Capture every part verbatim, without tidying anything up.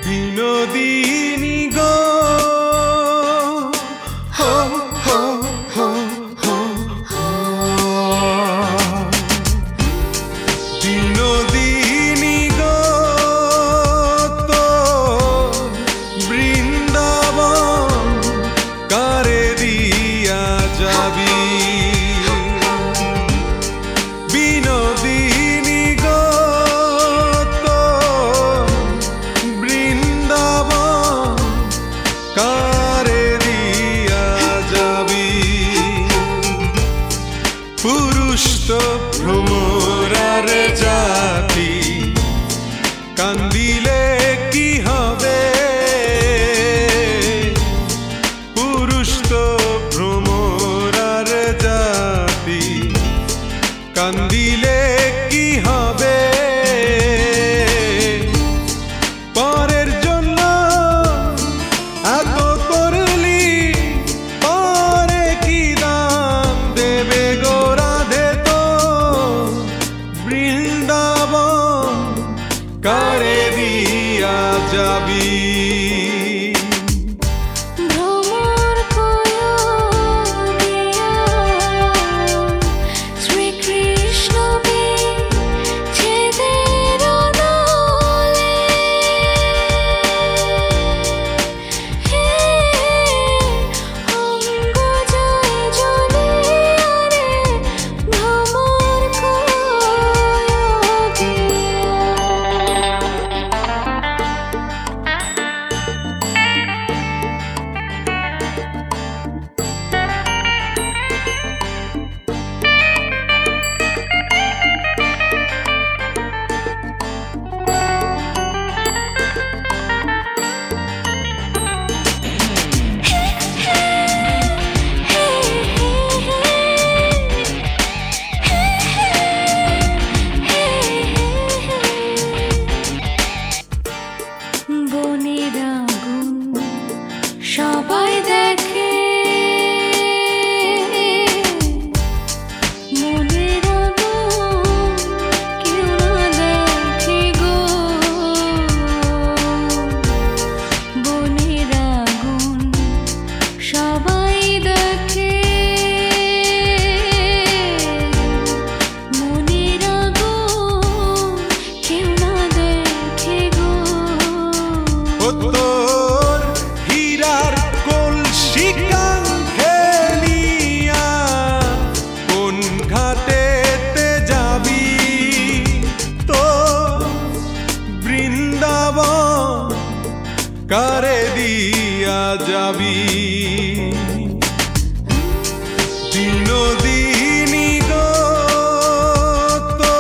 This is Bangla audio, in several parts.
বিনোদিনী গো হো হো হো হো বিনোদিনী গো তো বৃন্দাবন কারে দিয়া যাবি বিনোদিনী গো তো বৃন্দাবন কারে দিয়া যাবি পুরুষ তো ভ্রমরার জাতি কান্দিলে কি হবে পুরুষ তো ভ্রমরার জাতি কান্দিলে কি হবে পরের জন্য এত করলি পরে কি দাম দেবে গো রাধে তো বৃন্দাবন কারে দিয়া যাবি সবাই দেখে মনের আগুন কেউ না দেখে গো বনের আগুন সবাই দেখে মনের আগুন কেউ না দেখে গো কারে দিয়া যাবি বিনোদিনী গো তো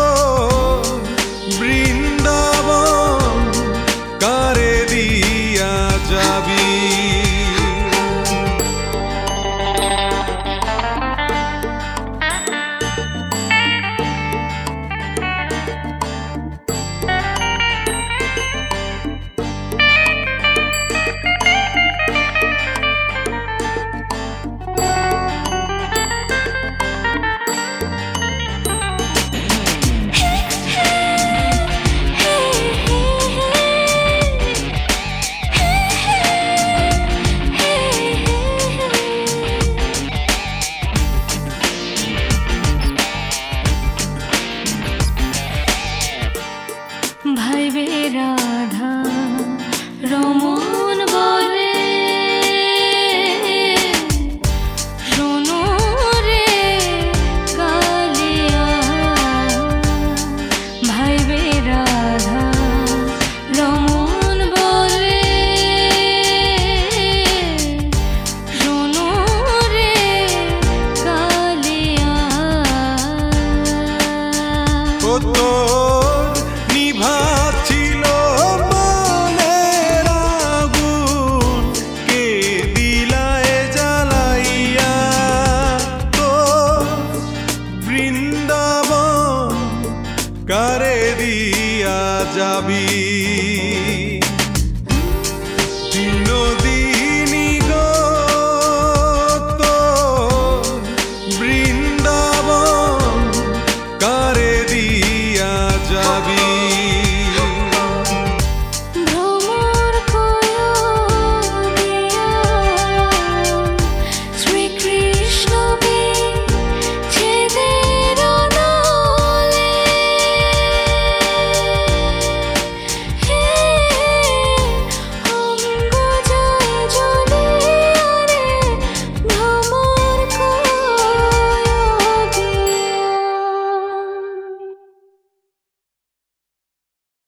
বৃন্দাবন কারে দিয়া যাবি ভাইবে রাধা রমন বলে শোনো রে কালিয়া ভাইবে রাধা রমন বলে শোনো রে কালিয়া নিভাছিল মনের আগুন কে দিলায় জ্বালাইয়া তো বৃন্দাবন কারে দিয়া যাবি।